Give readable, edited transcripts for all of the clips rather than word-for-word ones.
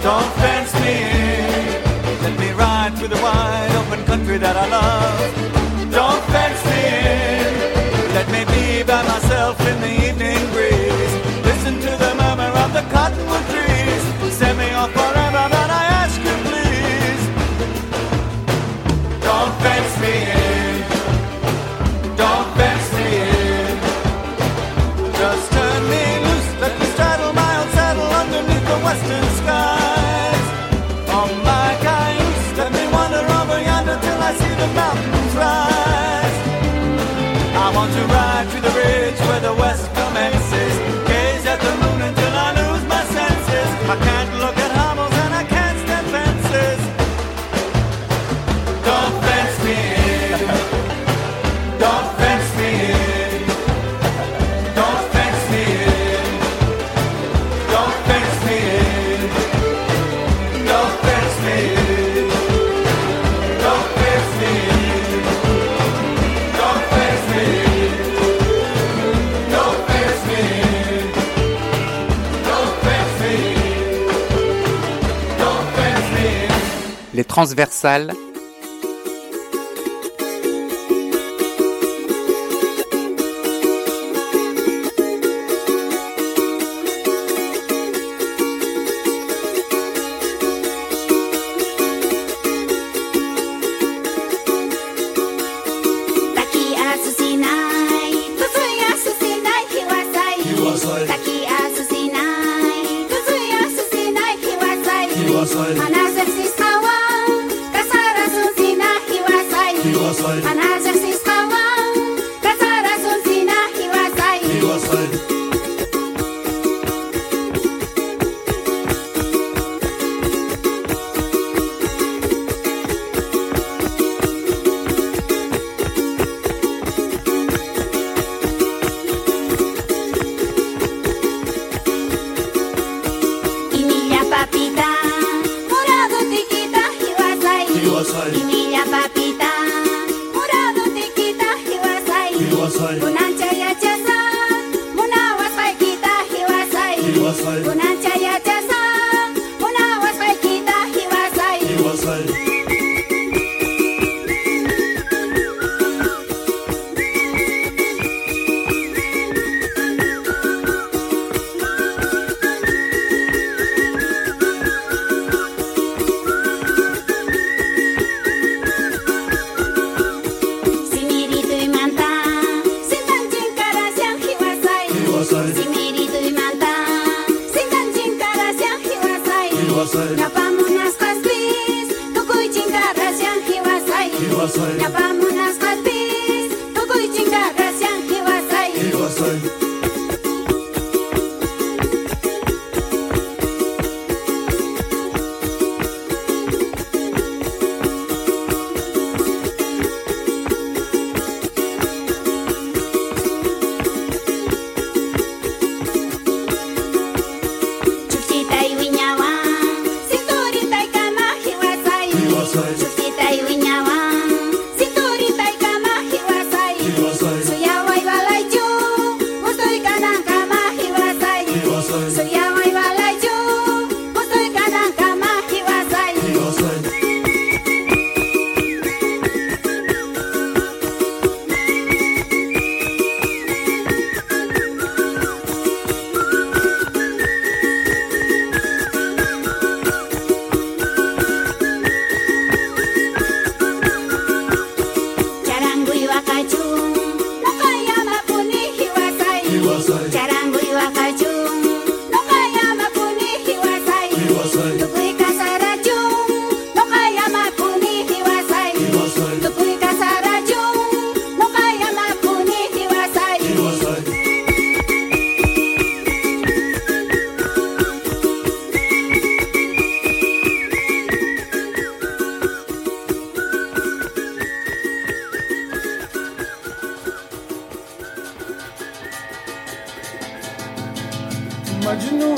Don't fence me in. Let me ride through the wide open country that I love. Don't fence me in. Let me be by myself in the evening breeze. Listen to the murmur of the cottonwood trees. Send me off forever, but I ask you please. Don't fence me in. Don't fence me in. Just turn me loose. Let me straddle my old saddle underneath the western skies. On my cayuse, let me wander over yonder till I see the mountains rise. I want to ride to the ridge where the west commences. Gaze at the moon until I lose my senses. I can't look at hovels and I can't stand fences. Don't fence me in. Don't fence me in. Don't fence me in. Don't fence me in. Don't fence me in. Don't fence me in. Don't fence me in. Don't fence me in. Don't fence me in. Don't fence me in. Les transversales. Majnu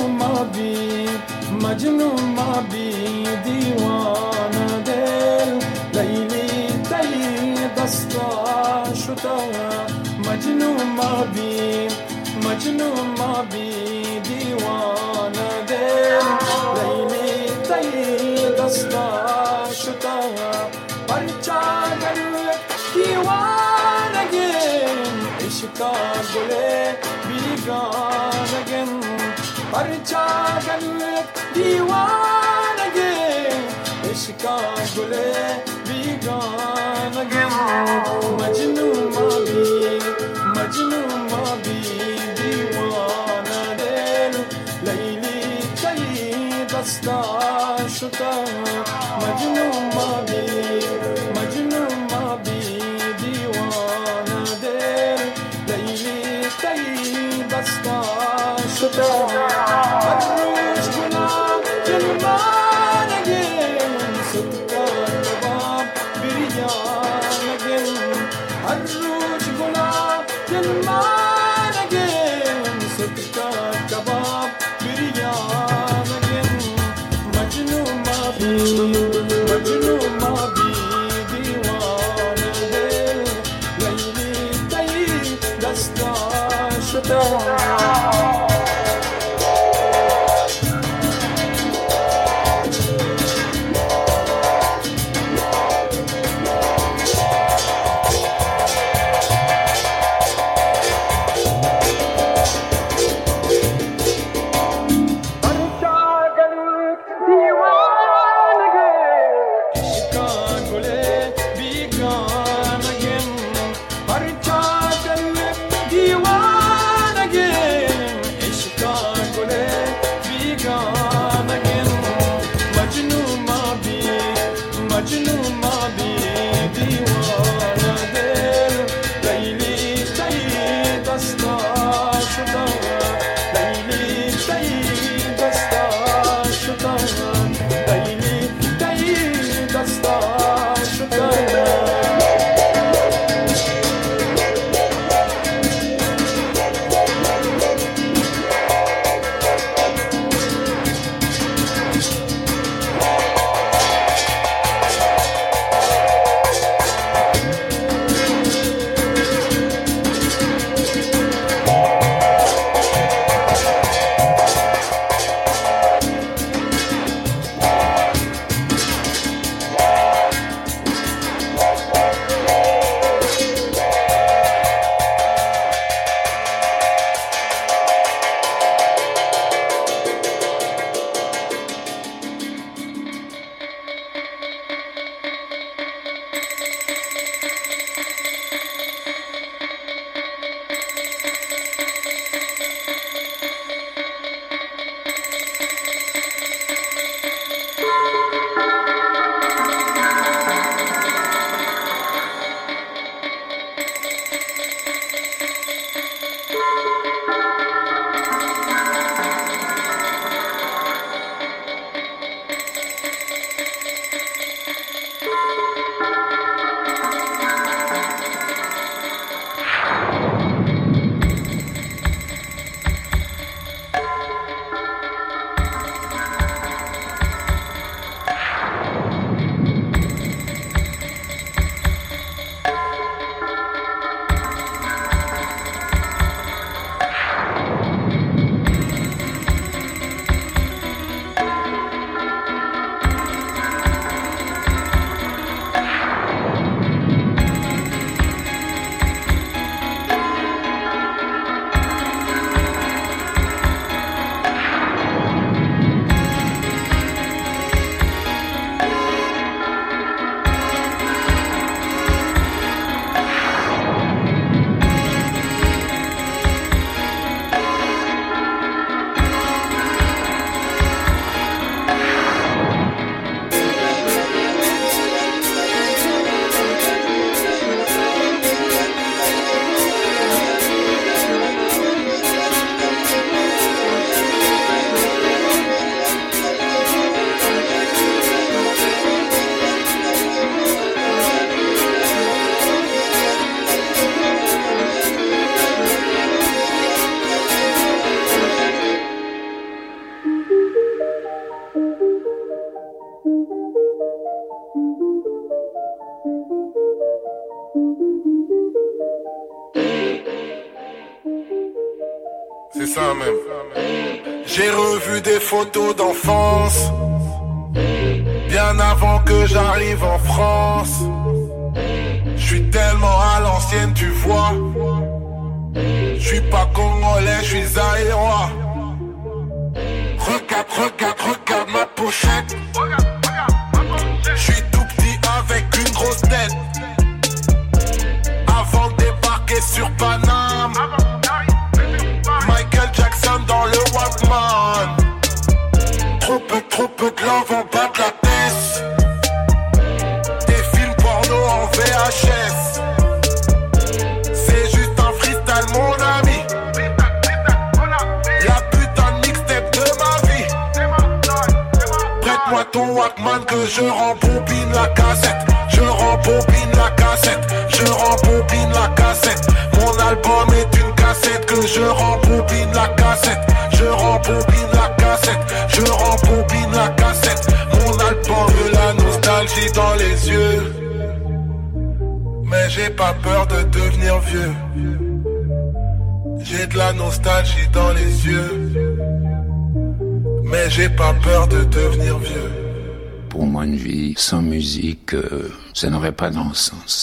माबी दीवाना दिल लैली तली दस्ता शुता मजनू माबी दीवाना दिल लैली gone again. Parcha galwek diwanage, ishqa gule be gone again. Majnun mabi diwana del, layli tayi dasta shuta. Majnun mabi diwana del, layli tayi dasta shuta. Arruj guna jalman again, sutka kebab biryan again. Arruj guna jalman again, sutka kebab biryan again. Majnun mabi diwana del, layli tayi dasta shuta. C'est ça même. J'ai revu des photos d'enfance, bien avant que j'arrive en France. Je suis tellement à l'ancienne, tu vois. J'suis pas congolais, j'suis zaïrois. Regarde ma pochette. J'suis tout petit avec une grosse tête. Avant de débarquer sur Paname, Michael Jackson dans le Walkman. Trop peu de love en bas de la tête. Des films porno en VHS. C'est juste un freestyle mon ami. La putain de mixtape de ma vie. Prête-moi ton Walkman que je rembobine la cassette. Je rembobine la cassette. Je rembobine la cassette. Mon album est une cassette que je rembobine la cassette. Je rembobine la cassette. Je rembobine la cassette. Mon album de la nostalgie dans les yeux. Mais j'ai pas peur de devenir vieux. J'ai de la nostalgie dans les yeux. Mais j'ai pas peur de devenir vieux. Pour moi, une vie sans musique, ça n'aurait pas de sens.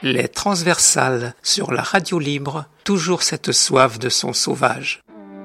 Les transversales sur la radio libre, toujours cette soif de son sauvage.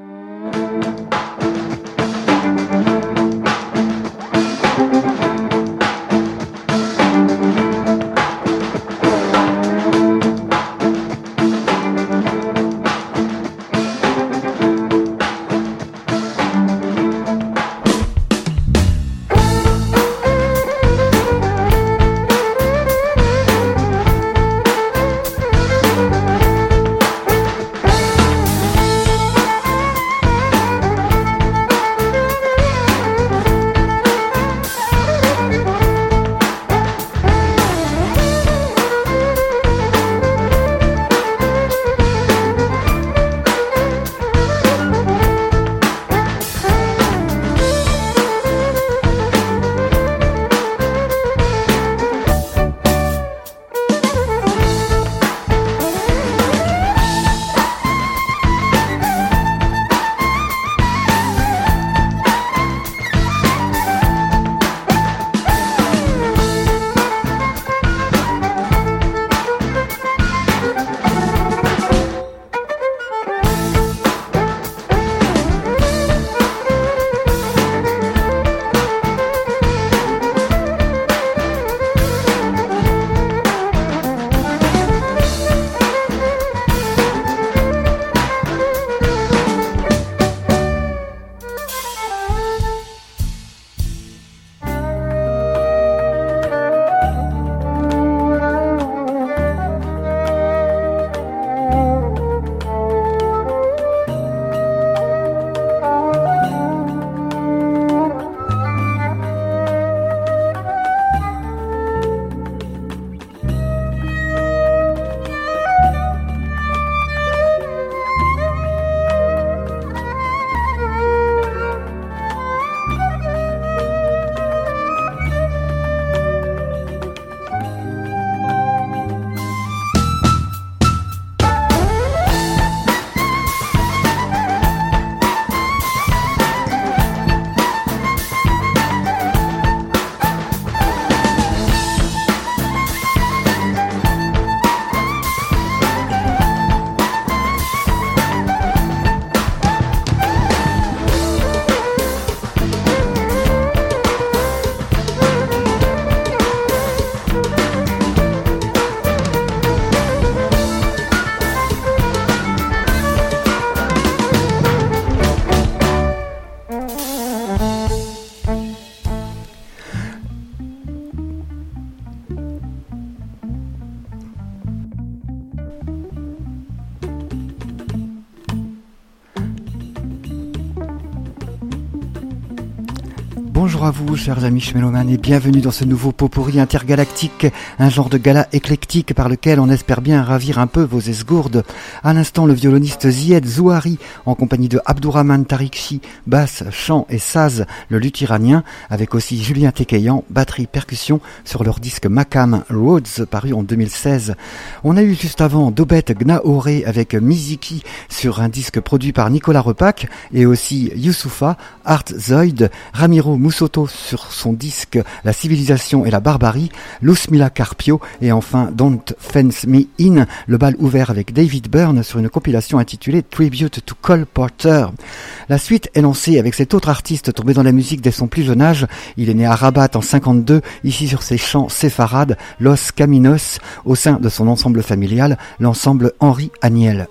Bonjour à vous, chers amis schmélomanes, et bienvenue dans ce nouveau pot-pourri intergalactique, un genre de gala éclectique par lequel on espère bien ravir un peu vos esgourdes. À l'instant, le violoniste Zied Zouari, en compagnie de Abdourahmane Tarikchi, basse, chant et saz, le luth iranien, avec aussi Julien Tekeyan, batterie, percussion, sur leur disque Makam Roads, paru en 2016. On a eu juste avant Dobet Gnaoré avec Miziki sur un disque produit par Nicolas Repac, et aussi Youssoufa, Art Zoid, Ramiro Musoto sur son disque La civilisation et la barbarie, Lusmila Carpio et enfin Don't Fence Me In, le bal ouvert avec David Byrne sur une compilation intitulée Tribute to Cole Porter. La suite est lancée avec cet autre artiste tombé dans la musique dès son plus jeune âge. Il est né à Rabat en 52, ici sur ses chants séfarades, Los Caminos, au sein de son ensemble familial, l'ensemble Henri Aniel.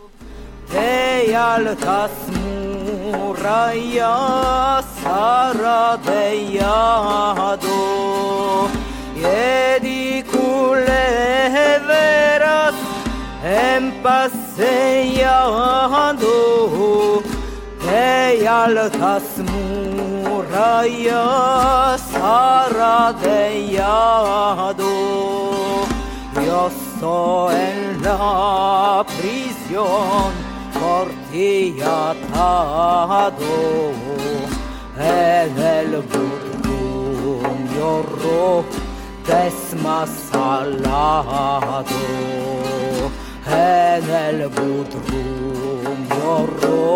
Raya Sara de Yado Yedi Kuleveras Empaseyado Eyal Tasmu Raya Sara de Yado Yo estoy en la prisión por ti atado en el burrum lloro desmasalado en el burrum lloro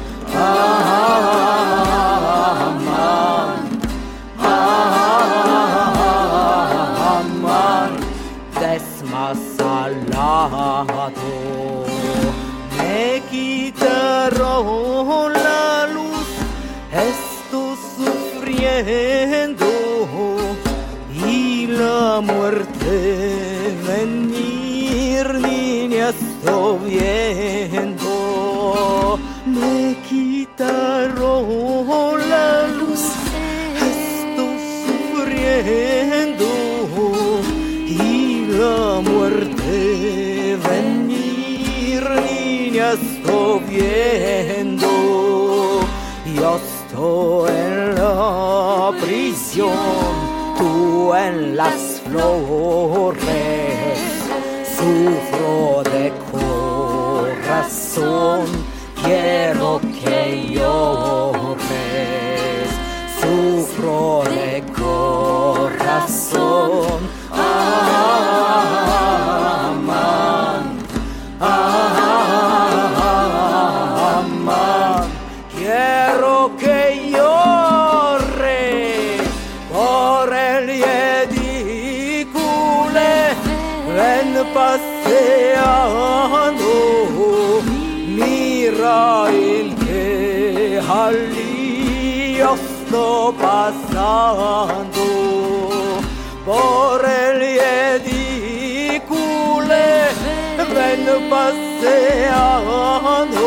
aman aman desmasalado lado. Me quitaron la luz, estoy sufriendo y la muerte venir, niña, estoy viendo. Me quitaron la luz, estoy sufriendo y la muerte venir, niña, estoy viendo. Yo estoy en la prisión, tú en las flores, sufro de corazón, quiero que llores, sufro de corazón. Amán, amán, quiero que llores por el edicule, ven paseando, mira el que jalío estoy pasando. Por el edicule, ven paseando,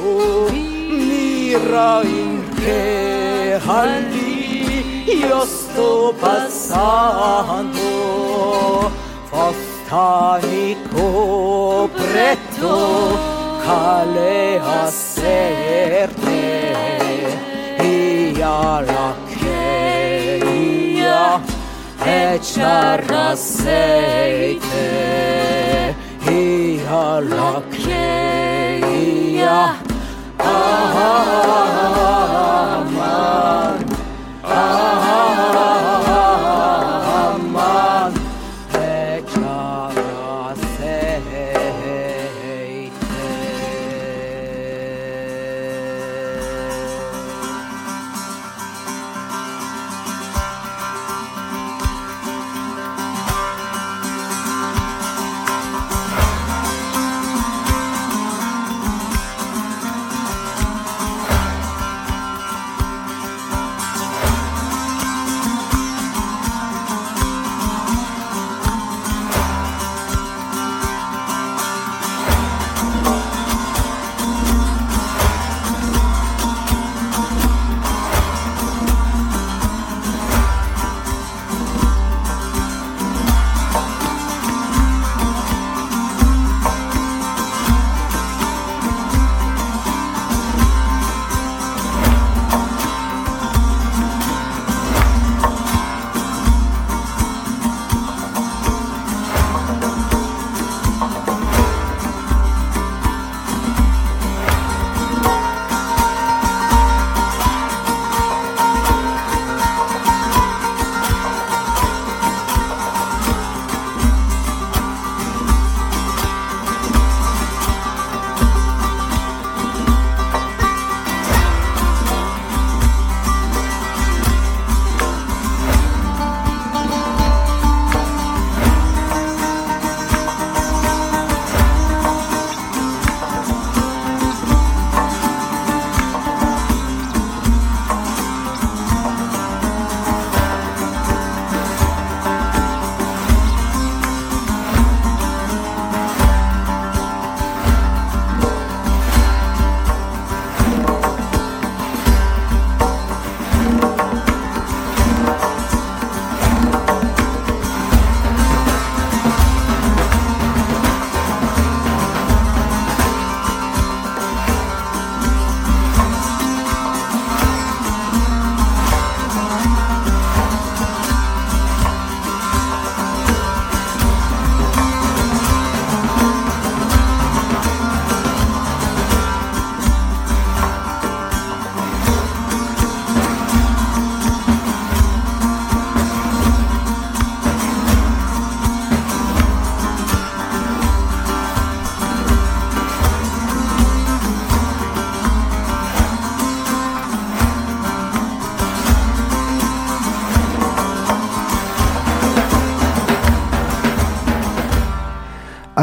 mira en que jalío estoy pasando. Fostanico preto, cale hacerte, y a la quería echar aceite, y a la quería amar, amar, echar aceite.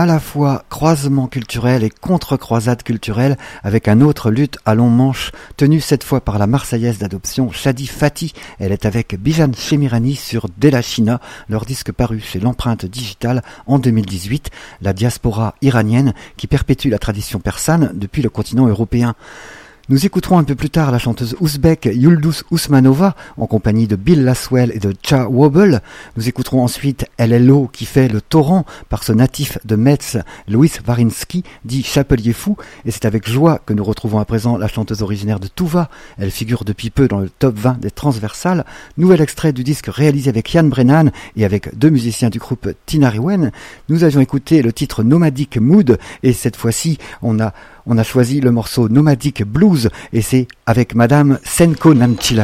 à la fois croisement culturel et contre-croisade culturelle avec un autre lutte à long manche tenue cette fois par la Marseillaise d'adoption Shadi Fati. Elle est avec Bijan Chemirani sur Della China, leur disque paru chez l'Empreinte Digitale en 2018, la diaspora iranienne qui perpétue la tradition persane depuis le continent européen. Nous écouterons un peu plus tard la chanteuse ouzbek Yulduz Usmanova en compagnie de Bill Laswell et de Cha Wobble. Nous écouterons ensuite LLO qui fait le torrent par ce natif de Metz, Louis Varinsky, dit Chapelier Fou. Et c'est avec joie que nous retrouvons à présent la chanteuse originaire de Touva. Elle figure depuis peu dans le top 20 des transversales. Nouvel extrait du disque réalisé avec Yann Brennan et avec deux musiciens du groupe Tinariwen. Nous avions écouté le titre Nomadic Mood et cette fois-ci on a choisi le morceau Nomadic Blues et c'est avec Madame Senko Namchilak.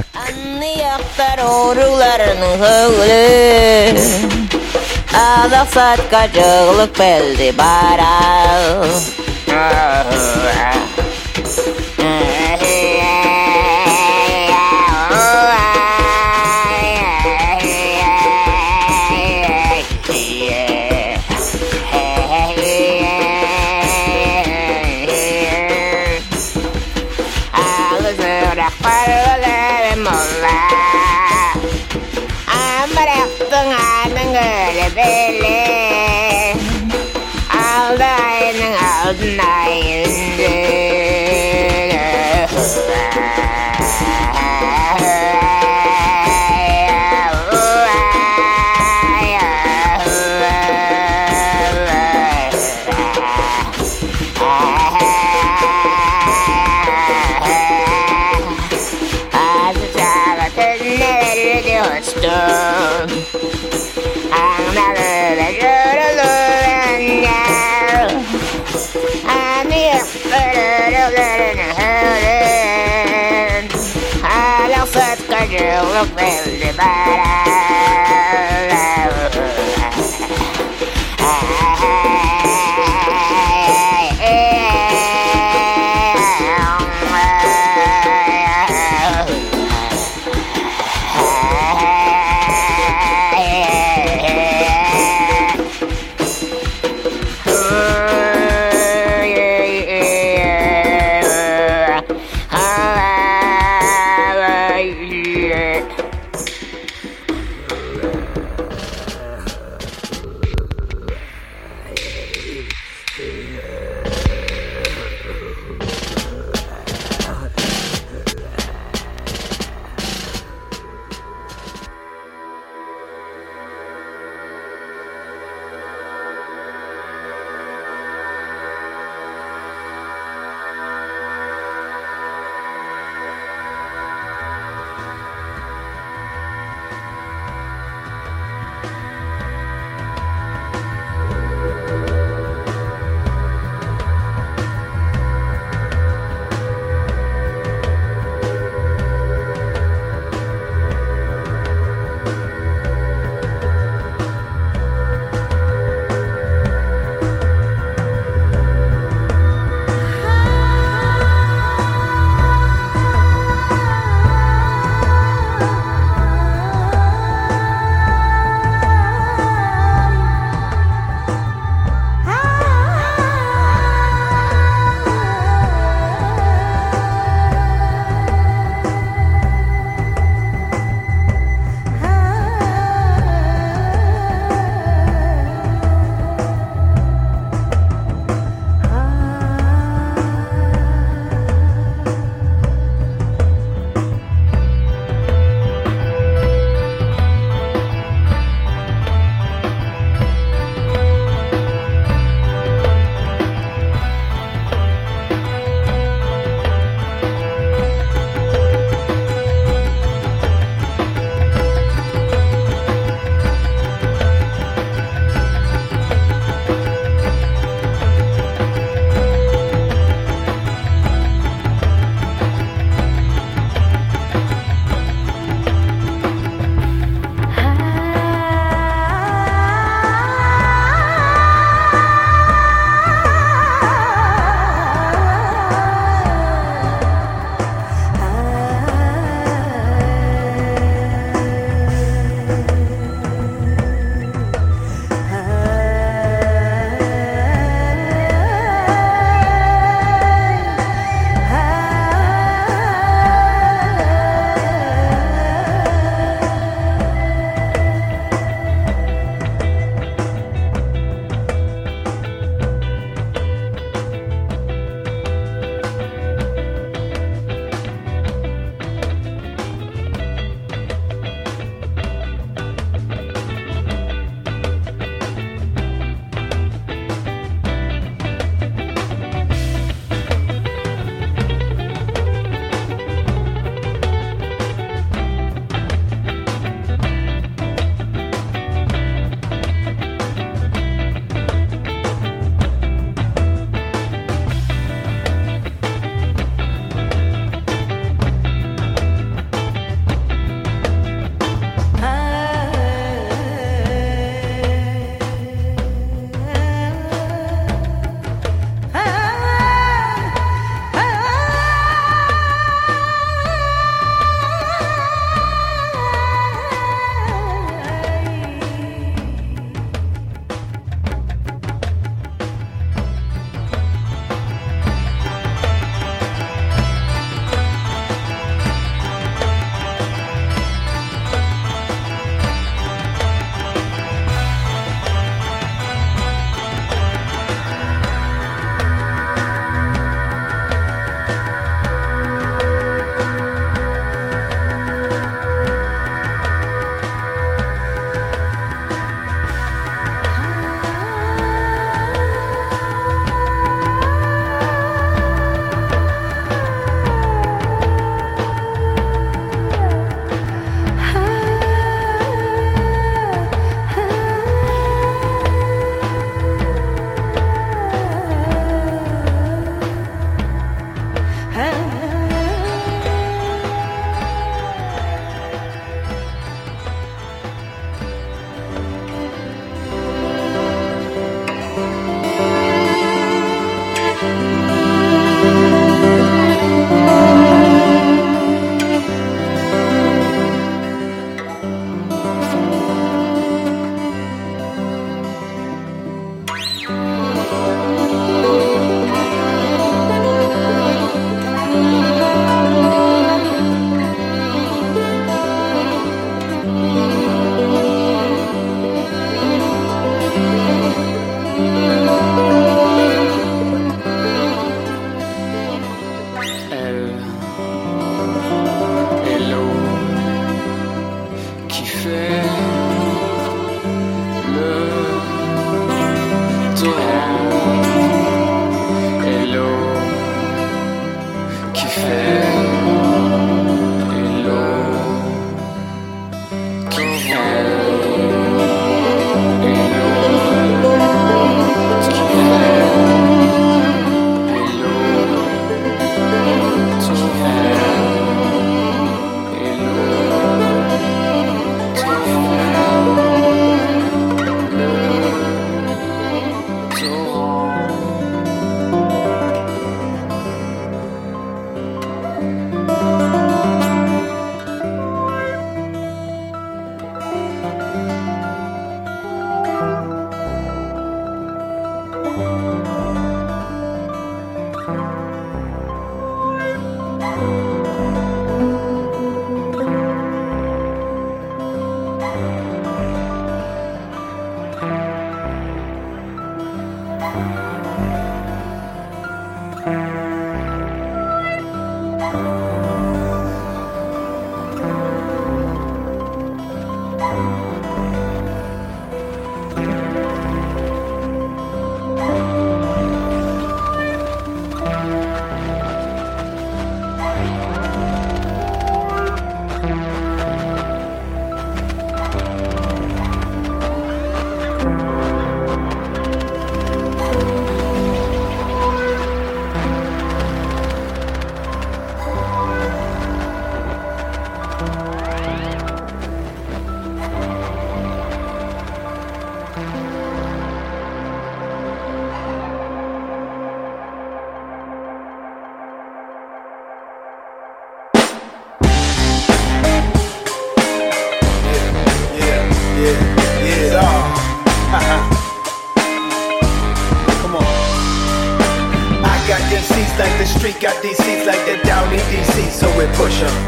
street got DCs like the Dow need DC, so we push up.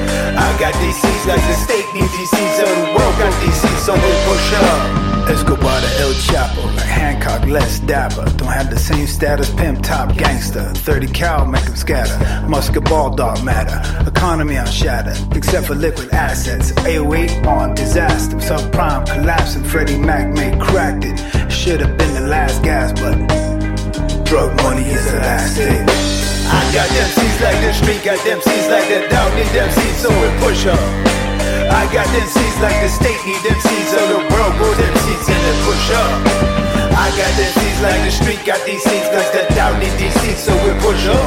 I got DCs like the state need DCs, so the world got DCs, so we push up. Escobar to El Chapo, like Hancock, less dapper. Don't have the same status, pimp, top, gangster. 30 cal, make them scatter. Musket ball, dog matter. Economy on shatter, except for liquid assets. AOE on disaster. Subprime collapsing, Freddie Mac made cracked it. Should've been the last gas, but drug money is the last thing. I got them C's like the street, got them C's like the Dow, need them C's, so we push up. I got them C's like the state, need them C's, so the world go them C's and then push up. I got them C's like the street, got these C's like the Dow, need these C's, so we push up.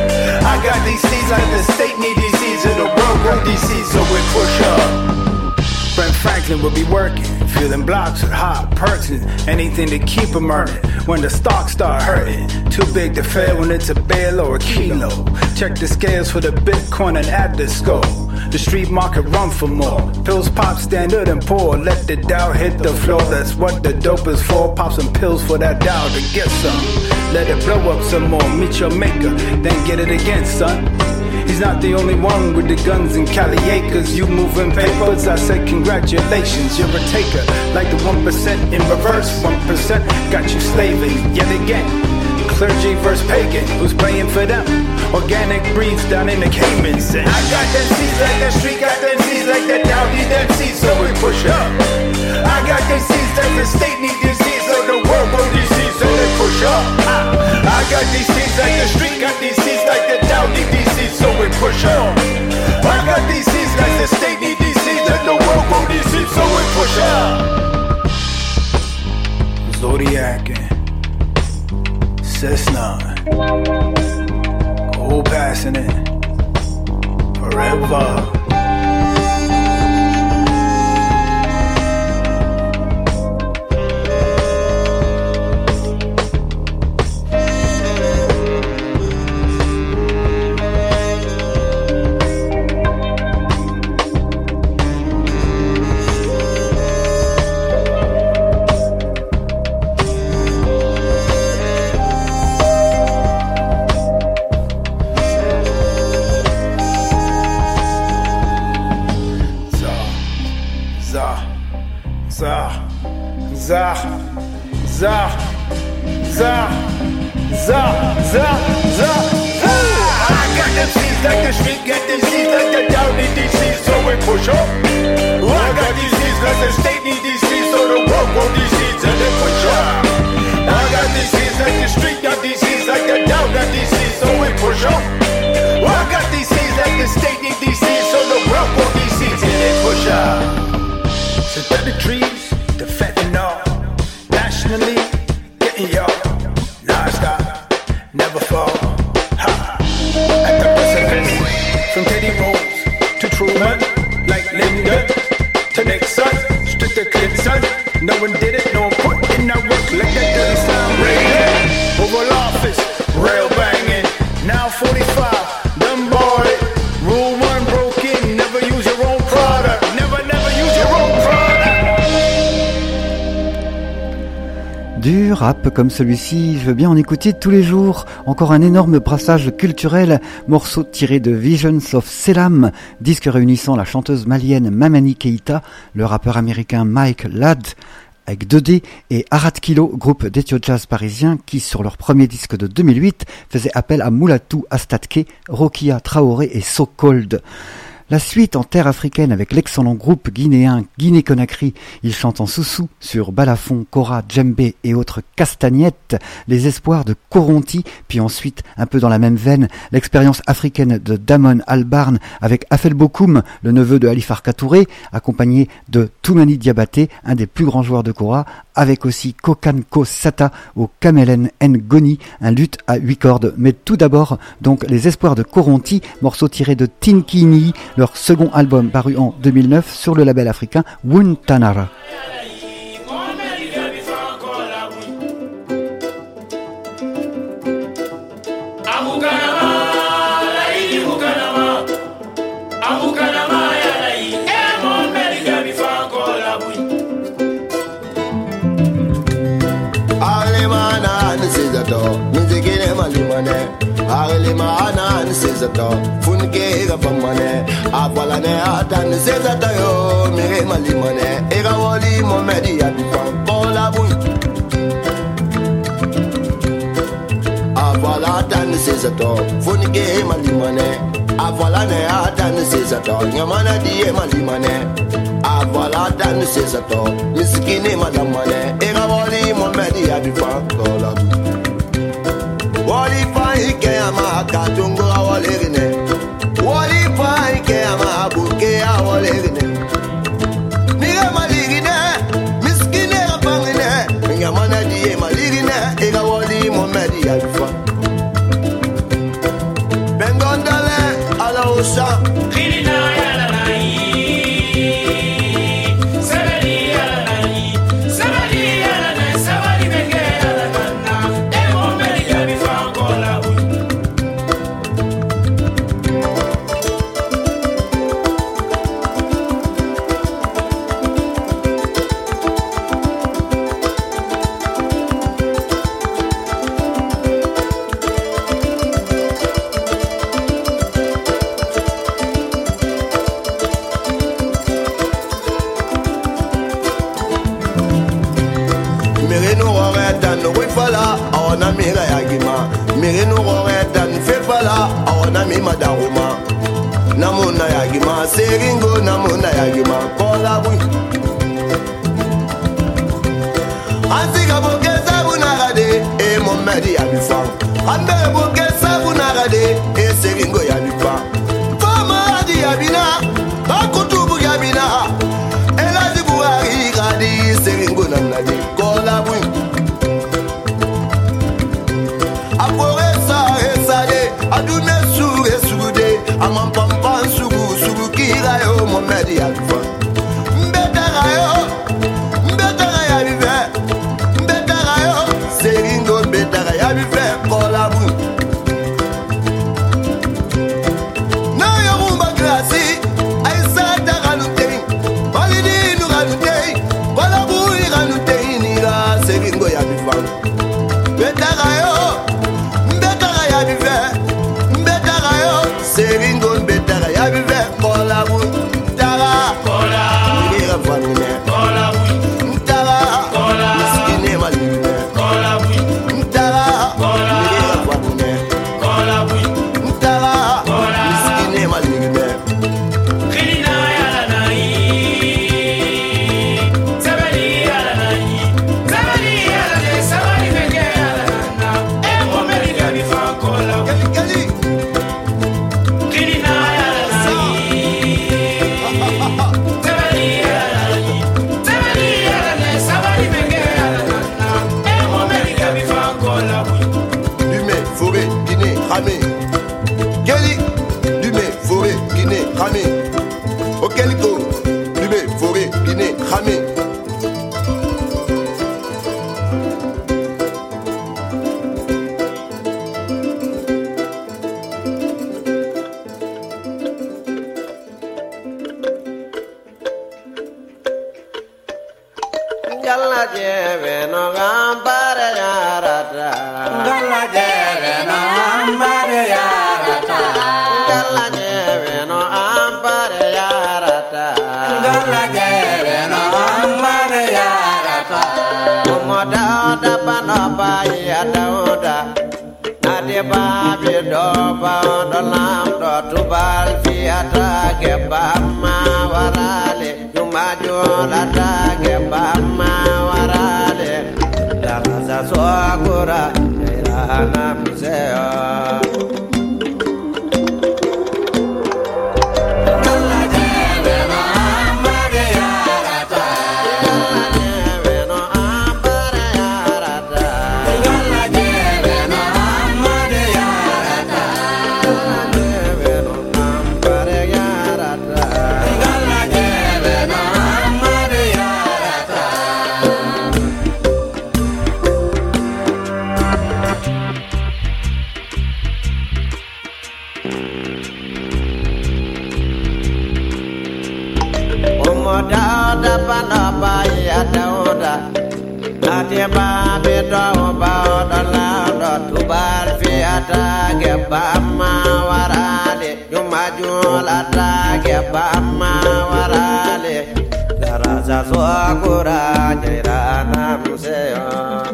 I got these C's like the state, need these C's, and the world go these C's, so we push up. Brent Franklin will be working, filling blocks with hot purchasing, anything to keep him earning. When the stocks start hurting, too big to fail when it's a bale or a kilo. Check the scales for the Bitcoin and add the score. The street market run for more. Pills pop standard and poor. Let the Dow hit the floor. That's what the dope is for. Pop some pills for that Dow to get some. Let it blow up some more. Meet your maker, then get it again, son. He's not the only one with the guns and Cali acres. You moving papers, I say congratulations, you're a taker. Like the 1% in reverse, 1% got you slaving yet again. Clergy versus pagan, who's paying for them? Organic breeds down in the Caymans. And I got them C's like the street, got them C's like the Dow, need them C's, so we push up. I got them C's like the state, need them C's, so the world go these C's, so they push up. I got these C's like the street, got these C's like the Dow, need these C's, so we push up. I got these C's like the state, need these C's, and the world go these C's, so we push up. Zodiac and Cessna, go passing it forever. I got them C's like the street, got them C's like the Dow, need these C's, so we push up. I got these C's like the state, need these C's, so the world go these C's, and they push up. I got these C's like the street, got these C's like the Dow, got these C's, so we push up. I got rap comme celui-ci, je veux bien en écouter tous les jours. Encore un énorme brassage culturel, morceau tiré de Visions of Selam, disque réunissant la chanteuse malienne Mamani Keïta, le rappeur américain Mike Ladd, avec 2D et Arat Kilo, groupe d'ethio jazz parisien qui, sur leur premier disque de 2008, faisait appel à Moulatou Astatke, Rokia Traoré et So Cold. La suite en terre africaine avec l'excellent groupe guinéen Guinée-Conakry. Ils chantent en soussou sur balafon, kora, djembé et autres castagnettes, les espoirs de Koronti, puis ensuite, un peu dans la même veine, l'expérience africaine de Damon Albarn avec Afel Bokoum, le neveu de Ali Farka Touré, accompagné de Toumani Diabaté, un des plus grands joueurs de kora, avec aussi Kokanko Sata au Kamelen Ngoni, un luth à 8 cordes. Mais tout d'abord, donc, les espoirs de Koronti, morceau tiré de Tinkini, leur second album paru en 2009 sur le label africain Wuntanara. Arele maana nsezato funke ga pamane apalane atan sezato yo mere malimane era woli momedi ya bifan kola bun apala atan sezato funke malimane apalane atan sezato nyamana die malimane apala atan sezato miskine malamane era woli momedi ya bifan kola bun wali pai ke ama katungo awalerine wali pai ke ama buke awalerine niga maligine miskine rapangine nyamana die maligine ega wali momedi alfa bengondale ala osa khilina ya la nai sabali ya la nai sabali ya la nai sabali benge ya la na e momedi ya bifa kola mira yagima mire no roetan fefala awana mi madaruma namuna yagima seringo namuna yagima kola bu asiga boke sabuna gade e momedi abifa ande boke sabuna gade e seringo yabifa fama di yabina bakutubu yabina elazi buari gadi seringo namnadi kola bu adume sure sude amam pampan sugu sugu kira yo momedi alfa mbetara yo bive mbetara yo seringo mbetara ya bive kola bu na yo rumba grasi aisa taranute balidi nu ranute kola bu ranute ni ga seringo ya bive mbetara yo ya bive seringo betara ya bive kola bu tara kola ngira famine kola bu tara kola miskine maline kola bu tara kola ngira famine kola bu tara kola miskine maline khilina ya la nai sabali ya la nai sabali ya la nai sabali bege ya la na e momeli ya bifa kola kali Ramé, Kelly, Dumé, Forêt, Guinée, Ramé, Okelko, Dumé, Forêt, Guinée, Ramé. Yalla jeve no gambare da Nade babi do ba do lam do tubal fi atage bamma warale Jumajo la tage bamma warale La raza so agora Irana museo Nade babi do ba do la do tubal fi atage bamma warale Jumajo la tage bamma warale Daraja so agora Irana museo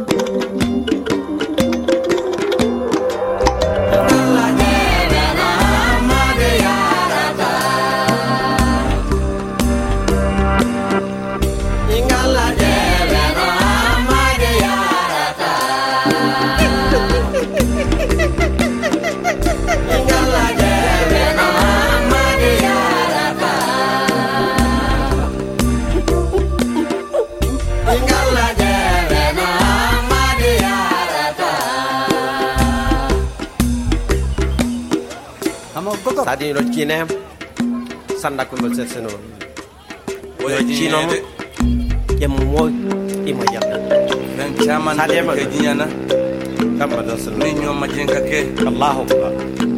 Tadi lo Cina, sandak pun berseno. Lo Cina mu, yang mau imayam. Dan zaman kejinya na, kamu dah seno. Minyo majin kake, Allahu Akbar.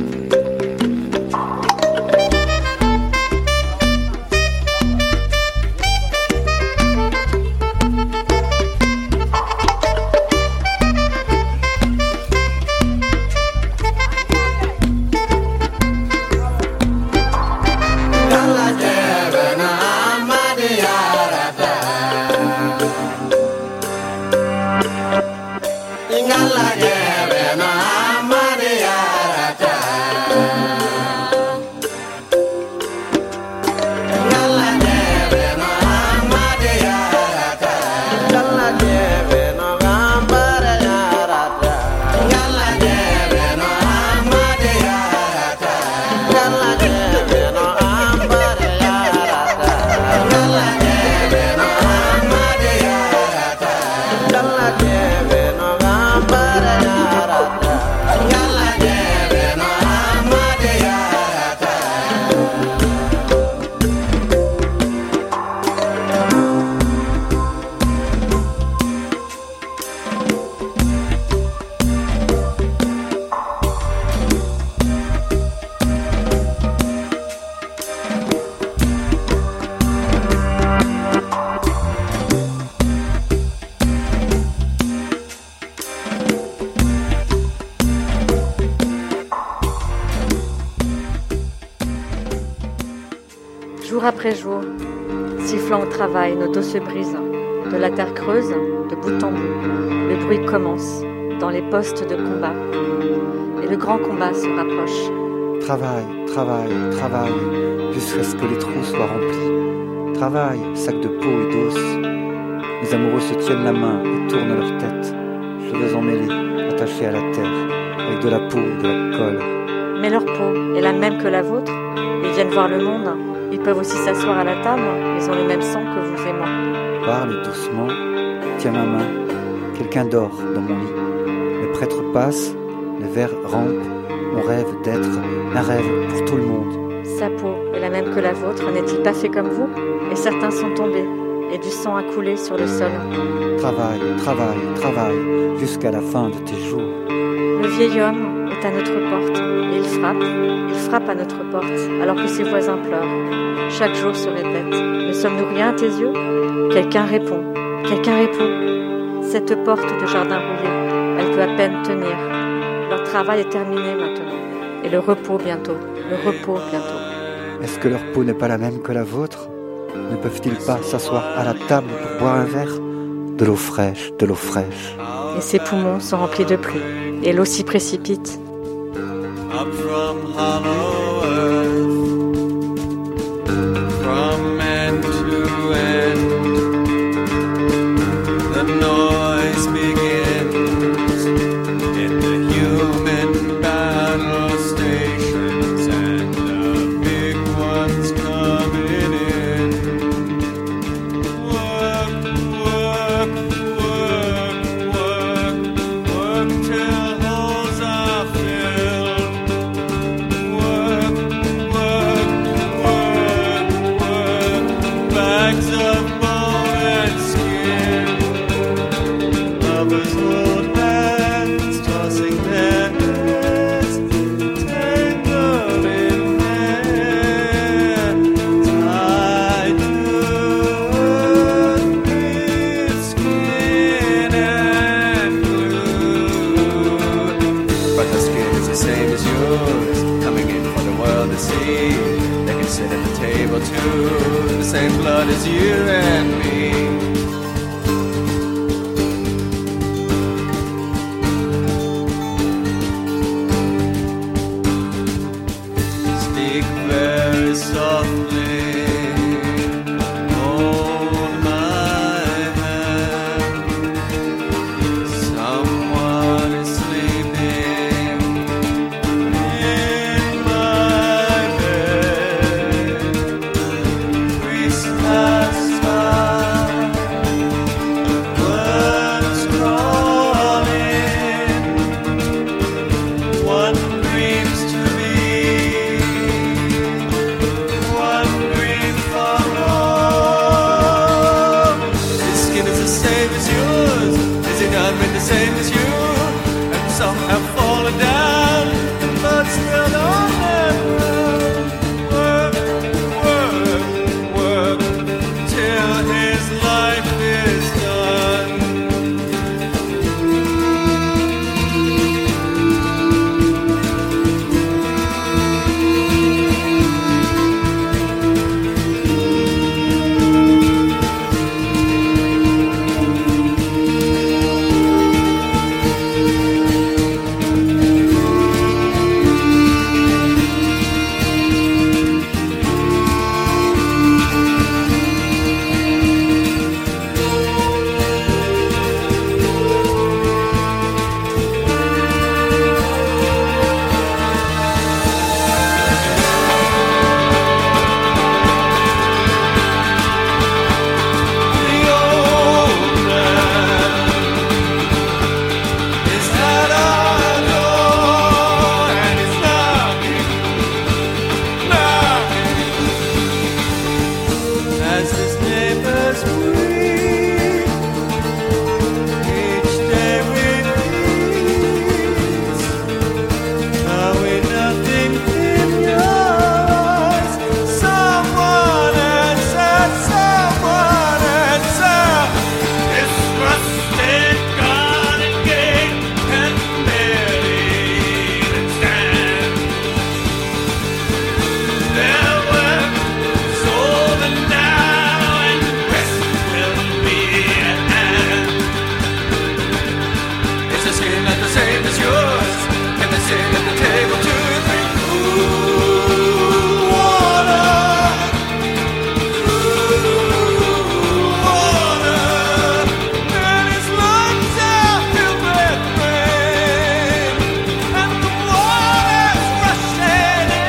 Jour après jour, sifflant au travail, nos dos se brisent. De la terre creuse, de bout en bout, le bruit commence dans les postes de combat. Et le grand combat se rapproche. Travail, travail, travail, jusqu'à ce que les trous soient remplis. Travail, sac de peau et d'os. Les amoureux se tiennent la main et tournent leur tête, cheveux emmêlés, attachés à la terre, avec de la peau et de la colle. Mais leur peau est la même que la vôtre. Ils viennent voir le monde. Ils peuvent aussi s'asseoir à la table. Ils ont le même sang que vous et moi. Parle doucement, tiens ma main. Quelqu'un dort dans mon lit. Le prêtre passe, les verres rampent. On rêve d'être un rêve pour tout le monde. Sa peau est la même que la vôtre. N'est-il pas fait comme vous? Et certains sont tombés. Et du sang a coulé sur le sol. Travaille, travaille, travaille, jusqu'à la fin de tes jours. Le vieil homme est à notre porte. Et il frappe à notre porte, alors que ses voisins pleurent. Chaque jour se répète. Ne sommes-nous rien à tes yeux? Quelqu'un répond. Cette porte de jardin rouillé, elle peut à peine tenir. Leur travail est terminé maintenant. Et le repos bientôt. Est-ce que leur peau n'est pas la même que la vôtre? Ne peuvent-ils pas s'asseoir à la table pour boire un verre? De l'eau fraîche, de l'eau fraîche. et ses poumons sont remplis de pluie, et l'eau s'y précipite. Up from hollow earth, from end to end, the noise begins in the human battle stations, and the big ones coming in. Work, work, work, work, work till holes are filled. Work, work, work, work, bags of bone and skin. Lovers hold hands, tossing their heads, tangled in hair, tied to earth with skin and glue. But the skin is the same as yours, coming in for the world to see. They can sit at the table too, the same blood as you and me. Speak very softly, hold my hand. Someone is sleeping in my bed. Priest has smiled, words crawling. One dreams to be, one dream for all. His skin is the same as yours. Has he not been the same as you? And some have fallen down, but still on their ground. Work, work, work, till his life is done. The old man is at our door, and he's knocking, knocking. As his neighbors weep, each day we meet. Are we nothing in your eyes? Someone answer, someone answer. This rusted garden gate can barely even stand. Their work is over now, and rest will be at hand. Is the skin not the same as yours? Can they sit at the table to drink cool water? Cool water. And his lungs are filled with rain, and the water's rushing in.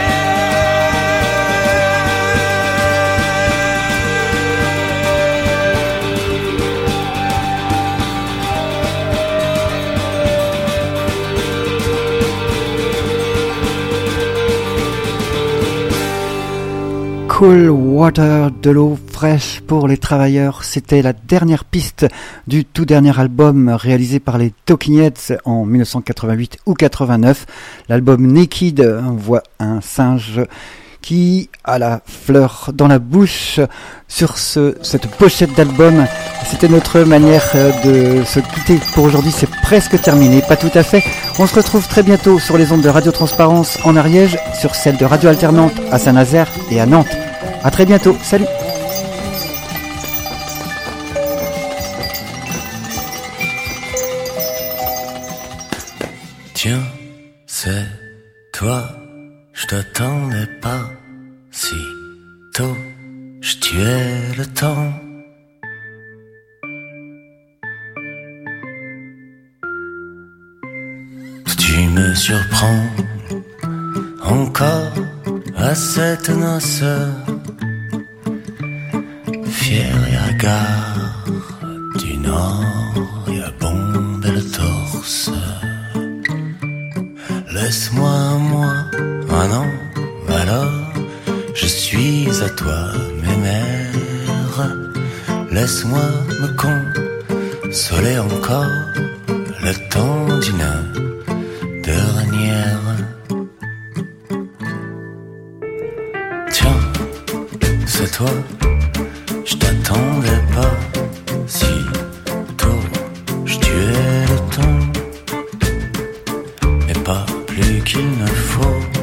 Cool Water, de l'eau fraîche pour les travailleurs, c'était la dernière piste du tout dernier album réalisé par les Talking Heads en 1988 ou 89. L'album Naked, on voit un singe qui a la fleur dans la bouche sur cette pochette d'album. C'était notre manière de se quitter pour aujourd'hui, c'est presque terminé, pas tout à fait. On se retrouve très bientôt sur les ondes de Radio Transparence en Ariège, sur celles de Radio Alternante à Saint-Nazaire et à Nantes. À très bientôt, salut! Tiens, c'est toi, je t'attendais pas si tôt, je tuais le temps. Tu me surprends encore à cette noce, fier et hagard du Nord et à bomber le torse. Laisse-moi moi, ah non, alors je suis à toi, mes mères. Laisse-moi me consoler encore le temps d'une dernière. Tiens, c'est toi, je t'attendais pas si tôt, je tuais le temps, mais pas plus qu'il ne faut.